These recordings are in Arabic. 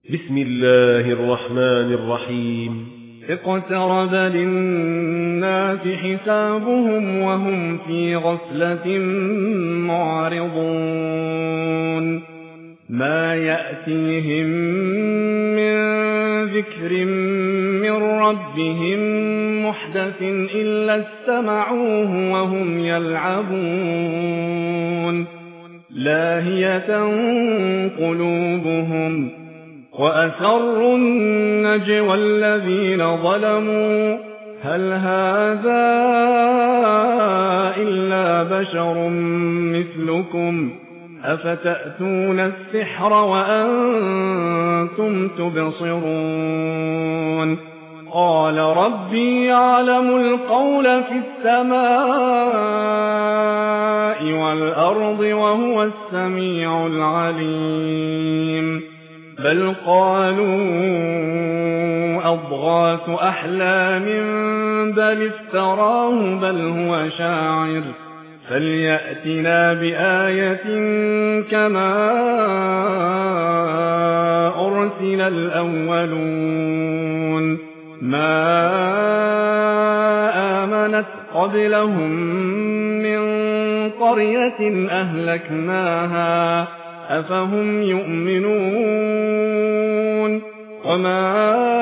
بسم الله الرحمن الرحيم اقترب للناس حسابهم وهم في غفلة معرضون ما يأتيهم من ذكر من ربهم محدث إلا استمعوه وهم يلعبون لاهية قلوبهم وأسروا النجوى الذين ظلموا هل هذا إلا بشر مثلكم أفتأتون السحر وأنتم تبصرون قال ربي يعلم القول في السماء والأرض وهو السميع العليم بل قالوا أضغاث أحلام بل افتراه بل هو شاعر فليأتنا بآية كما أرسل الأولون ما آمنت قبلهم من قرية أهلكناها أفهم يؤمنون وما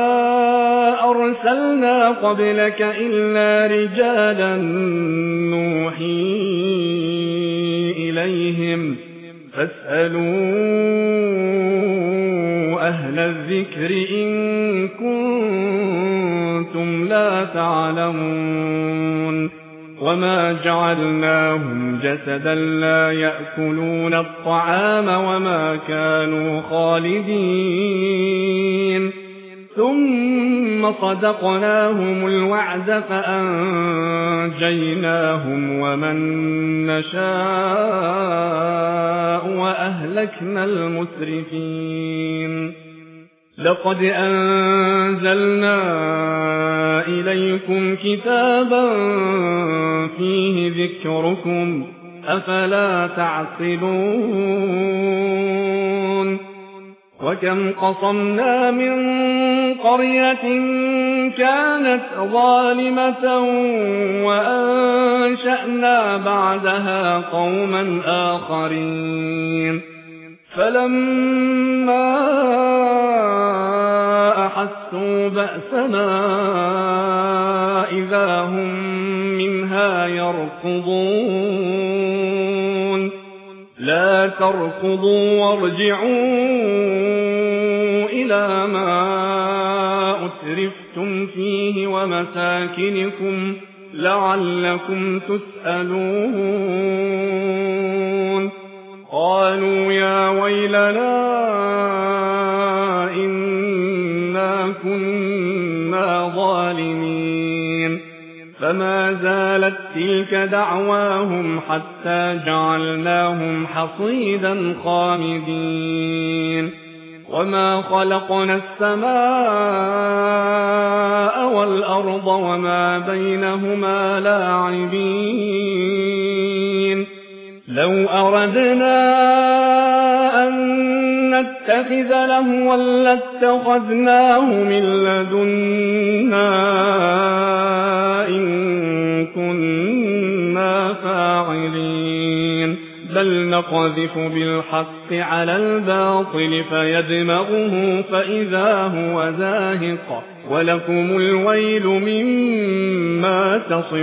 أرسلنا قبلك إلا رجالا نوحي إليهم فاسألوا أهل الذكر إن كنتم لا تعلمون وما جعلناهم جسدا لا يأكلون الطعام وما كانوا خالدين ثم صدقناهم الوعد فأنجيناهم ومن نشاء وأهلكنا المسرفين لقد أنزلنا إليكم كتابا فيه ذكركم أفلا تعقلون وكم قصمنا من قرية كانت ظالمة وأنشأنا بعدها قوما آخرين فلما أحسوا بأسنا إذا هم منها يركضون لا تركضوا وارجعوا إلى ما أترفتم فيه ومساكنكم لعلكم تسألون قالوا يا ويلنا إنا كنا ظالمين فما زالت تلك دعواهم حتى جعلناهم حصيدا خامدين وما خلقنا السماء والأرض وما بينهما لاعبين لو أردنا أن نتخذ لهوا لاتخذناه من لدنا إن كنا فاعلين بل نقذف بالحق على الباطل فيدمغه فإذا هو زاهق ولكم الويل مما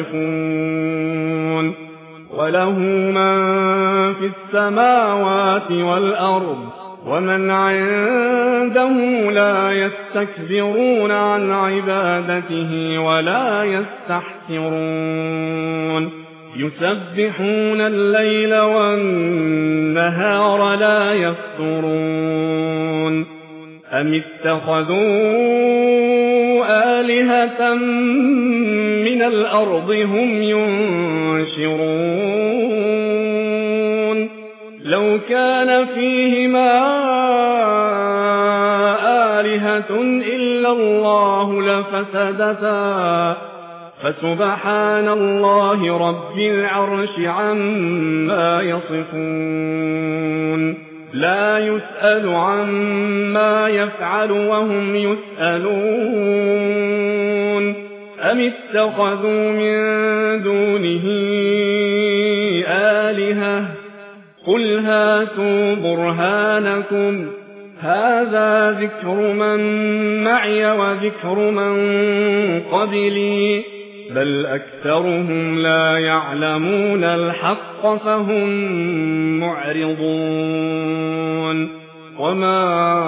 تصفون وله من في السماوات والأرض ومن عنده لا يستكبرون عن عبادته ولا يستحسرون يسبحون الليل والنهار لا يفترون أم اتخذوا آلهة من الأرض هم ينشرون لو كان فيهما آلهة إلا الله لفسدتا فسبحان الله رب العرش عما يصفون لا يسأل عما يفعل وهم يسألون أم اتخذوا من دونه آلهة قل هاتوا برهانكم هذا ذكر من معي وذكر من قبلي بل أكثرهم لا يعلمون الحق فهم معرضون وما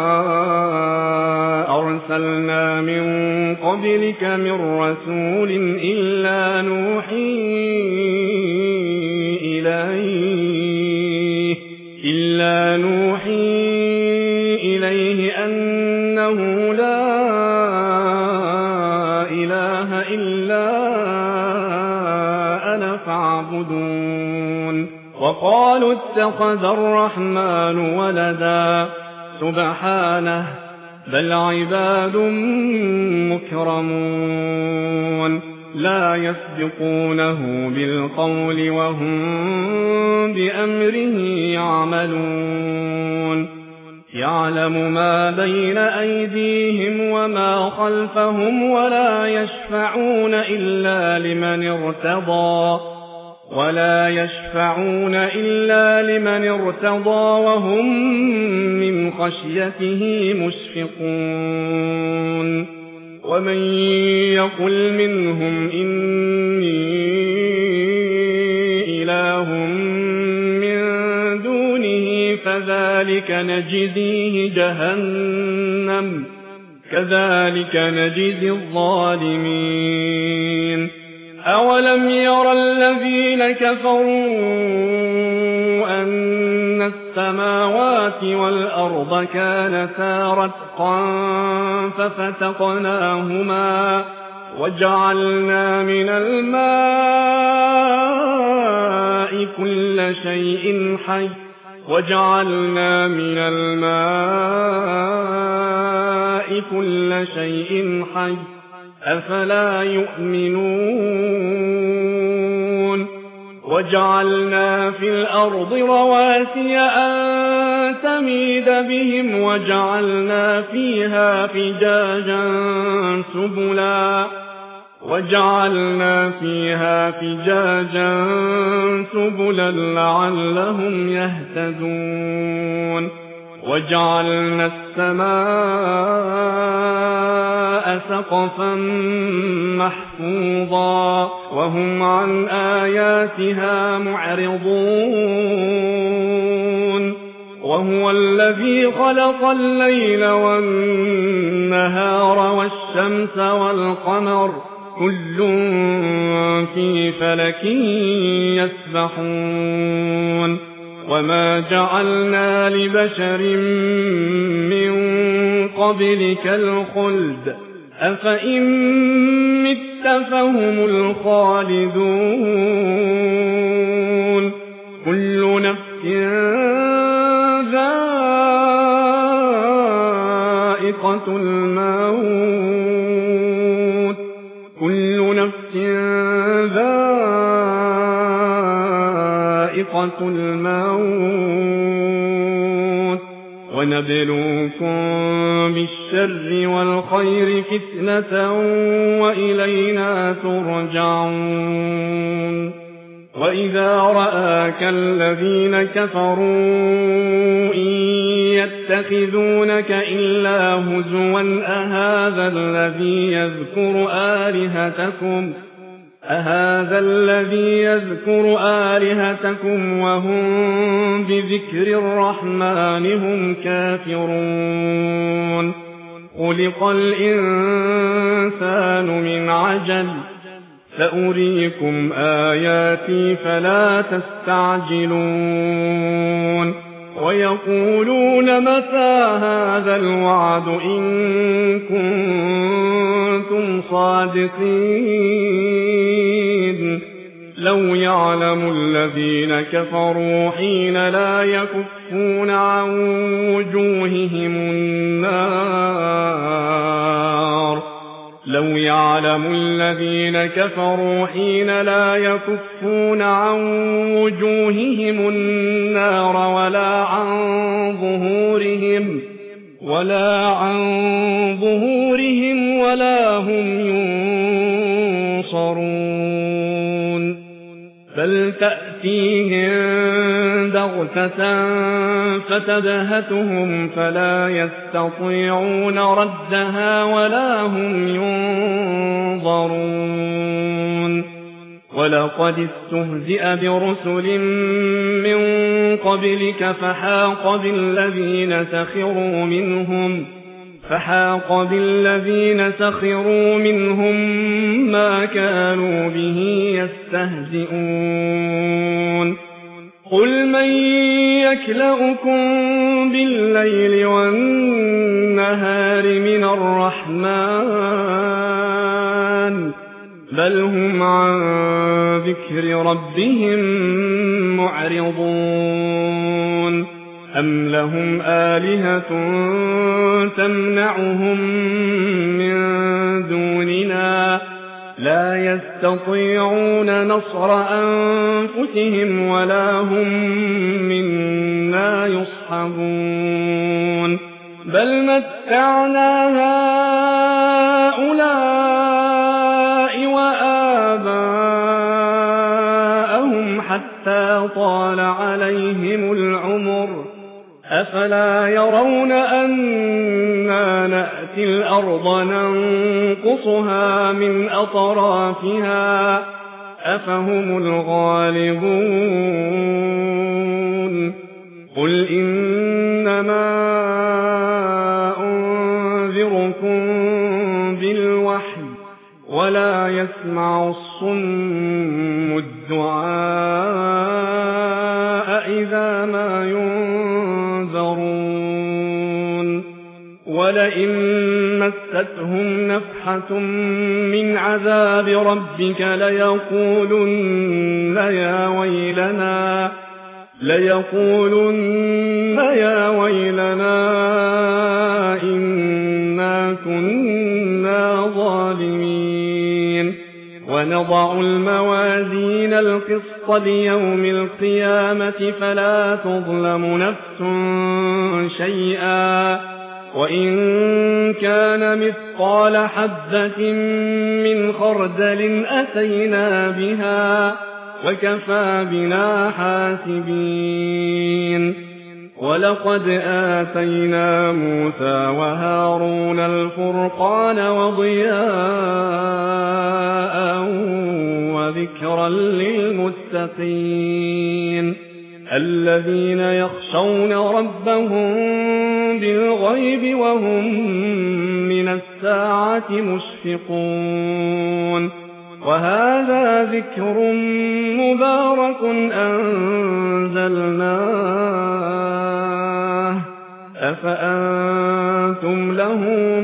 أرسلنا من قبلك من رسول إلا نوحي إليه أنه لا إله إلا أنا فاعبدون وقالوا اتخذ الرحمن ولدا سبحانه بل عباد مكرمون لا يسبقونه بالقول وهم بأمره يعملون يعلم ما بين أيديهم وما خلفهم ولا يشفعون إلا لمن ارتضى وهم من خشيته مشفقون ومن يقل منهم إني إله من دونه فذلك نجزيه جهنم كذلك نجزي الظالمين أولم ير الذين كفروا أن السماوات والأرض كانتا رتقا ففتقناهما وجعلنا من الماء كل شيء حي أفلا يؤمنون وجعلنا في الأرض رواسي أن تميد بهم وجعلنا فيها فجاجا سبلا لعلهم يهتدون وجعلنا السماء سقفا محفوظا وهم عن آياتها معرضون وهو الذي خلق الليل والنهار والشمس والقمر كل في فلك يسبحون وما جعلنا لبشر من قبلك الخلد أفإن مت فهم الخالدون كل نفس ذائقة الموت ونبلوكم بالشر والخير فتنة وإلينا ترجعون وإذا رآك الذين كفروا إن يتخذونك إلا هزوا أهذا الذي يذكر آلهتكم وهم بذكر الرحمن هم كافرون خلق الإنسان من عجل سأريكم آياتي فلا تستعجلون ويقولون متى هذا الوعد إن كنتم صادقين لو يعلم الذين كفروا حين لا يكفون عن وجوههم النار لو يعلم الذين كفروا حين لا يكفون عن وجوههم النار ولا عن ظهورهم ولا هم ينصرون بل تأتيهم بغتة فتبهتهم فلا يستطيعون ردها ولا هم ينظرون ولقد استهزئ برسل من قبلك فحاق بالذين سخروا منهم ما كانوا به يستهزئون قل من يكلؤكم بالليل والنهار من الرحمن بل هم عن ذكر ربهم معرضون أم لهم آلهة تمنعهم من دوننا لا يستطيعون نصر أنفسهم ولا هم منا يصحبون بل متعنا هؤلاء وآباءهم حتى طال عليهم العمر أفلا يرون أنا نأتي الأرض ننقصها من أطرافها أفهم الغالبون قل إنما أنذركم بالوحي ولا يسمع الصم الدعاء إذا ما ينذرون ولئن مستهم نفحة من عذاب ربك ليقولن يا ويلنا إنا كنا ظالمين ونضع الموازين القسط ليوم القيامة فلا تظلم نفس شيئا وإن كان مثقال حبة من خردل أتينا بها وكفى بنا حاسبين ولقد آتينا موسى وهارون الفرقان وضياء وذكرا للمتقين الذين يخشون ربهم بالغيب وهم من الساعة مشفقون وهذا ذكر مبارك أنزلناه أفأنتم له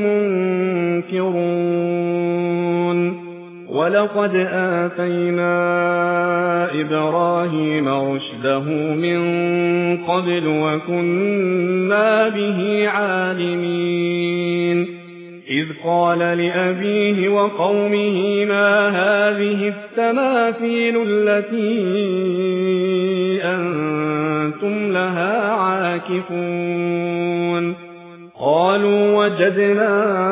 منكرون ولقد آتينا إبراهيم رشده من قبل وكنا به عالمين إذ قال لأبيه وقومه ما هذه التماثيل التي أنتم لها عاكفون قالوا وجدنا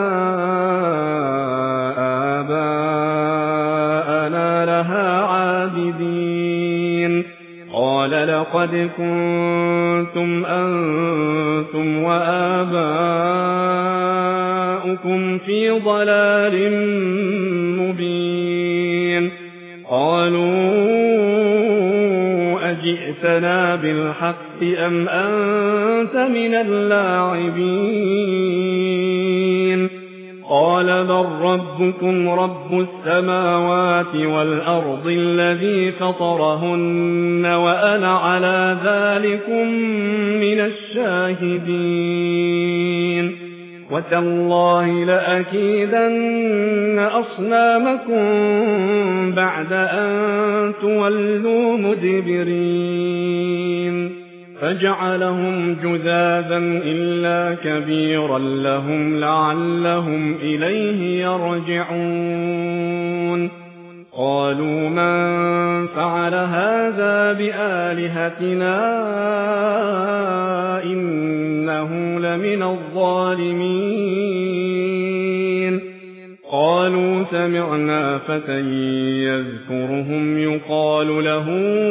آباءنا لها عابدين قال لقد كنتم أنتم وآباؤكم في ضلال مبين قالوا أجئتنا بالحق أم أنت من اللاعبين قال بل ربكم رب السماوات والأرض الذي فطرهن وأنا على ذلكم من الشاهدين وتالله لأكيدن أصنامكم بعد أن تولوا مدبرين فجعلهم جذاذا إلا كبيرا لهم لعلهم إليه يرجعون قالوا من فعل هذا بآلهتنا إنه لمن الظالمين قالوا سمعنا فتى يذكرهم يقال له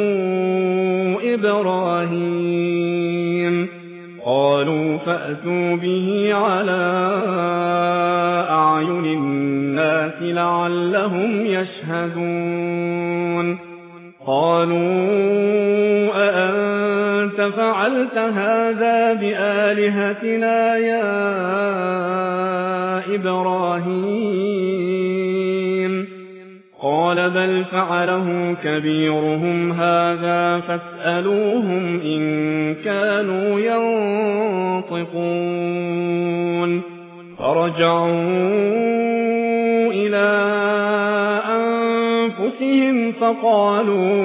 إبراهيم قالوا فأتوا به على أعين الناس لعلهم يشهدون قالوا أأنت فعلت هذا بآلهتنا يا إبراهيم قال بل فعله كبيرهم هذا فاسألوهم إن كانوا ينطقون فرجعوا إلى أنفسهم فقالوا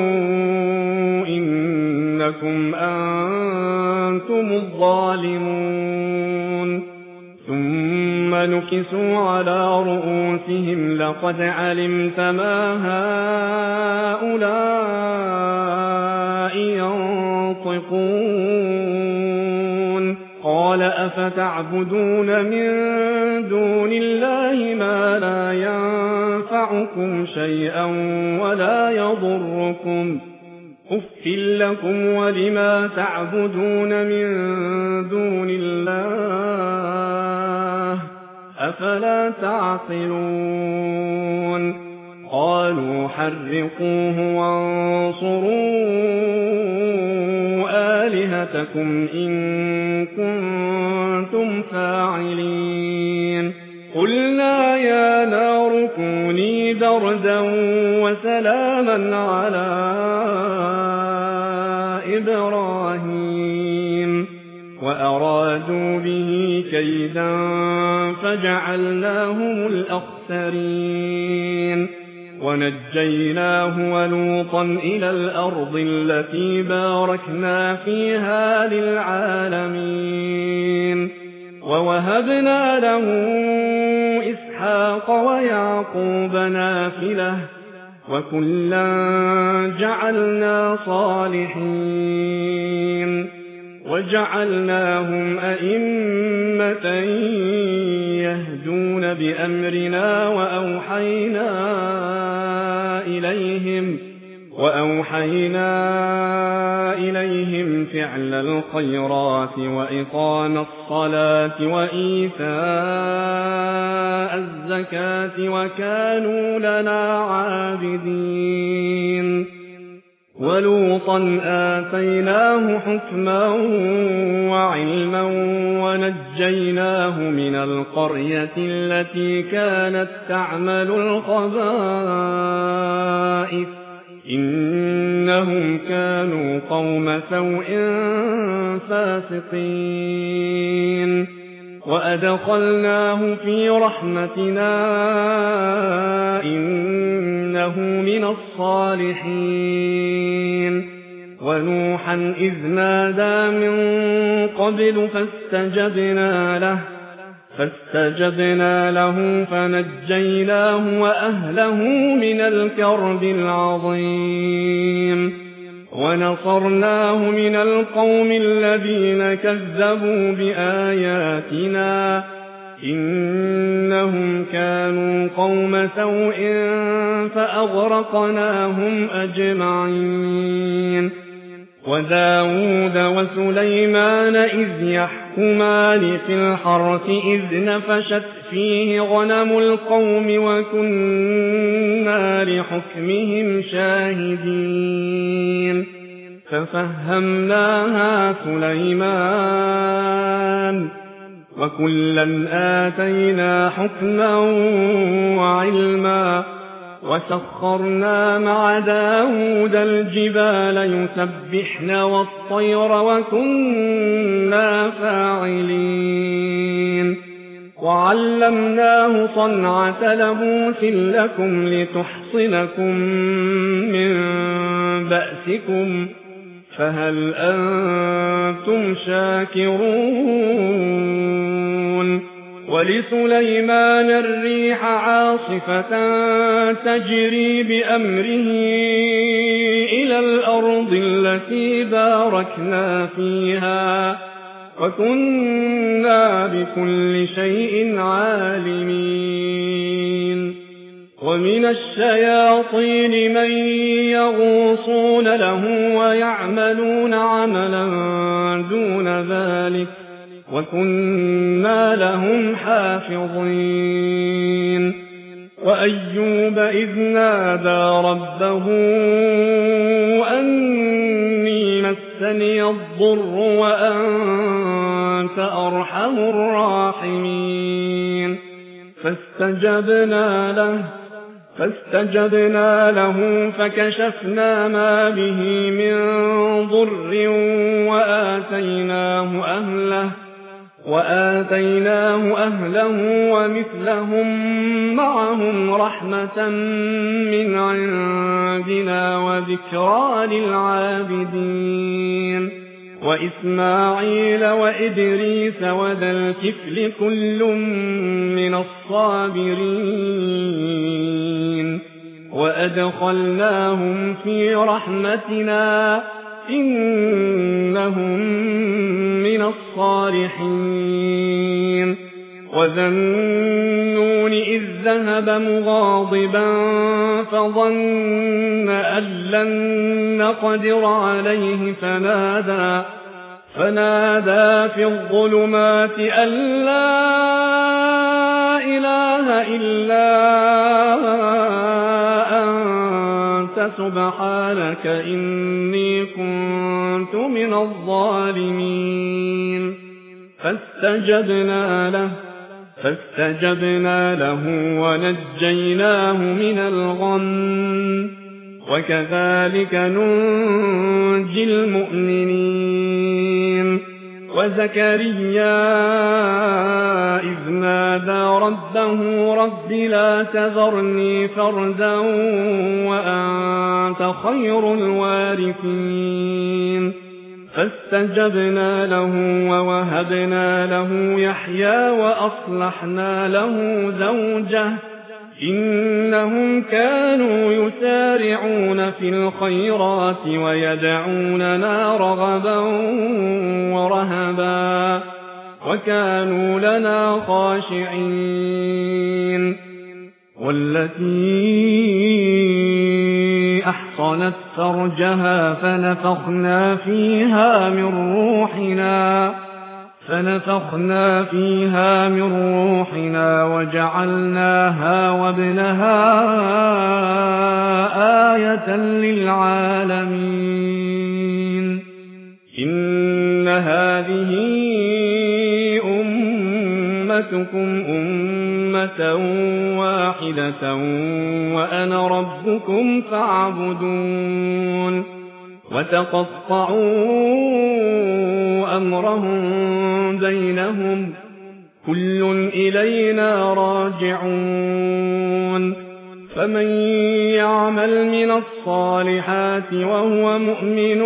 إنكم أنتم الظالمون ثم نكسوا على رؤوسهم لقد علمت ما هؤلاء ينطقون قال أفتعبدون من دون الله ما لا ينفعكم شيئا ولا يضركم أفٍ لكم ولما تعبدون من دون الله أفلا تعقلون قالوا حرقوه وانصروا آلهتكم إن كنتم فاعلين قلنا يا نار كوني بردا وسلاما على إبراهيم وأرادوا به كيدا فجعلناهم الأخسرين ونجيناه ولوطا إلى الأرض التي باركنا فيها للعالمين ووهبنا له إسحاق ويعقوب نافلة وكلا جعلنا صالحين وجعلناهم أئمة يهدون بأمرنا وأوحينا إليهم فعل الخيرات وإقام الصلاة وإيتاء الزكاة وكانوا لنا عابدين ولوطا آتيناه حكما وعلما ونجيناه من القرية التي كانت تعمل الخبائث إنهم كانوا قوم سوء فاسقين وأدخلناه في رحمتنا إنه من الصالحين ونوحا إذ نادى من قبل فاستجبنا له فنجيناه وأهله من الكرب العظيم ونصرناه من القوم الذين كذبوا بآياتنا إنهم كانوا قوم سوء فأغرقناهم أجمعين وداود وسليمان إذ يحكمان في الحرث إذ نفشت فيه غنم القوم وكنا لحكمهم شاهدين ففهمناها سليمان وكلا آتينا حكما وعلما وسخرنا مع داود الجبال يسبحن والطير وكنا فاعلين وعلمناه صنعة لبوس لكم لتحصنكم من بأسكم فهل أنتم شاكرون ولسليمان الريح عاصفة تجري بأمره إلى الأرض التي باركنا فيها وكنا بكل شيء عالمين ومن الشياطين من يغوصون له ويعملون عملا دون ذلك وكنا لهم حافظين وأيوب إذ نادى ربه أني مسني الضر وأنت أرحم الراحمين فاستجبنا له فكشفنا ما به من ضر وآتيناه أهله ومثلهم معهم رحمة من عندنا وذكرى للعابدين وإسماعيل وإدريس وذا الكفل كل من الصابرين وأدخلناهم في رحمتنا إنهم من الصالحين وذا النون إذ ذهب مغاضبا فظن أن لن نقدر عليه فنادى في الظلمات أن لا إله إلا أنت سبحانك إني كنت من الظالمين فاستجبنا له ونجيناه من الغم وكذلك ننجي المؤمنين وزكريا إذ نادى ربه رب لا تذرني فردا وأنت خير الوارثين فاستجبنا له ووهبنا له يحيى وأصلحنا له زوجه إنهم كانوا يسارعون في الخيرات ويدعوننا رغبا ورهبا وكانوا لنا خاشعين والتي أحصنت فرجها فنفخنا فيها من روحنا وجعلناها وابنها آية للعالمين إن هذه أمتكم أمة واحدة وأنا ربكم فاعبدون وتقطعوا أمرهم بينهم كل إلينا راجعون فمن يعمل من الصالحات وهو مؤمن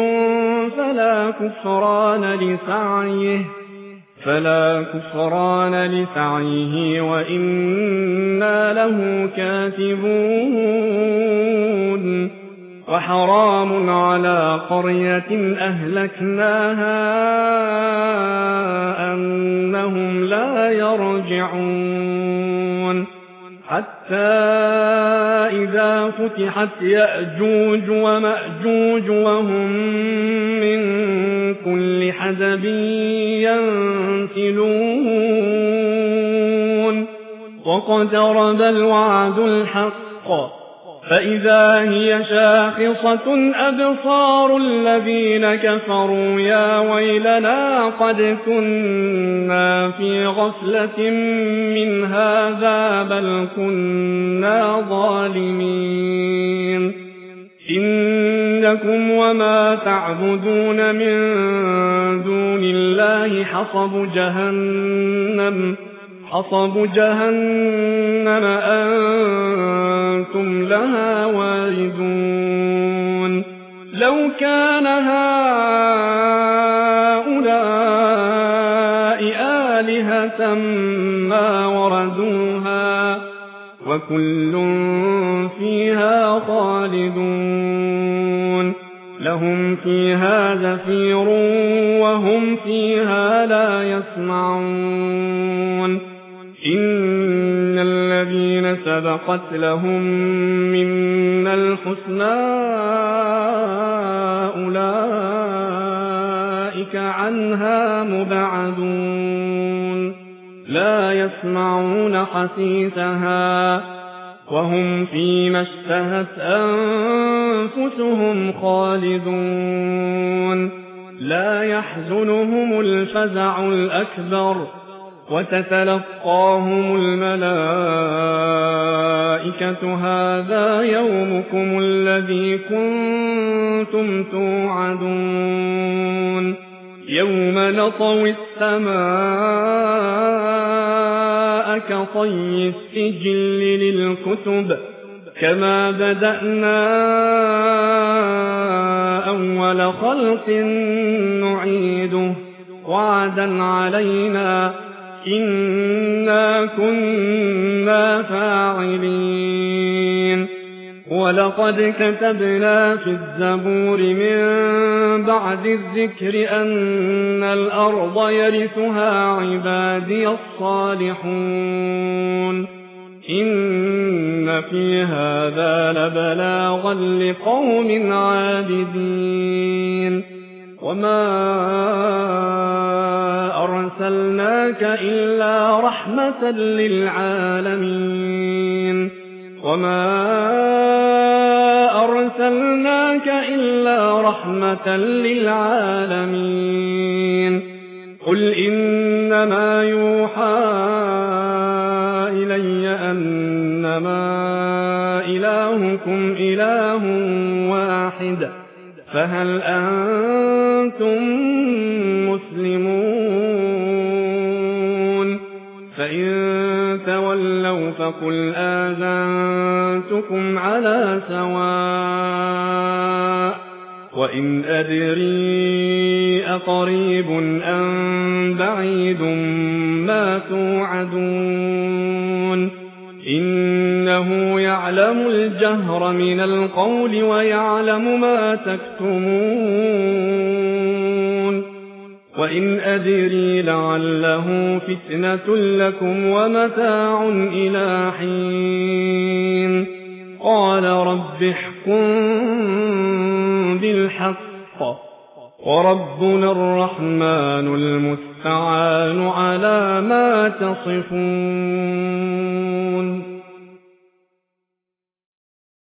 فلا كفران لسعيه وإنا له كاتبون وحرام على قرية أهلكناها أنهم لا يرجعون حتى إذا فتحت يأجوج ومأجوج وهم من كل حدب ينسلون واقترب الوعد الحق فإذا هي شاخصة أبصار الذين كفروا يا ويلنا قد كنا في غفلة من هذا بل كنا ظالمين إنكم وما تعبدون من دون الله حصب جهنم أنتم لها واردون لو كان هؤلاء مسمى وردوها وكل فيها خالدون لهم فيها زفير وهم فيها لا يسمعون إن الذين سبقت لهم منا الحسنى أولئك عنها مبعدون لا يسمعون حسيسها وهم فيما اشتهت أنفسهم خالدون لا يحزنهم الفزع الأكبر وتتلقاهم الملائكة هذا يومكم الذي كنتم توعدون يوم نطوي السماء كطي السجل للكتب كما بدأنا أول خلق نعيده وعدا علينا إنا كنا فاعلين ولقد كتبنا في الزبور من بعد الذكر أن الأرض يرثها عبادي الصالحون إن في هذا لبلاغا لقوم عابدين وما أرسلناك إلا رحمة للعالمين قل إنما يوحى إلي أنما إلهكم إله واحد فهل أنتم مسلمون فإن تولوا فقل آذنتكم على سواء وإن أدري أقريب أم بعيد ما توعدون إنه يعلم الجهر من القول ويعلم ما تكتمون وإن أدري لعله فتنة لكم ومتاع إلى حين قال رب احكم بالحق وربنا الرحمن المستعان على ما تصفون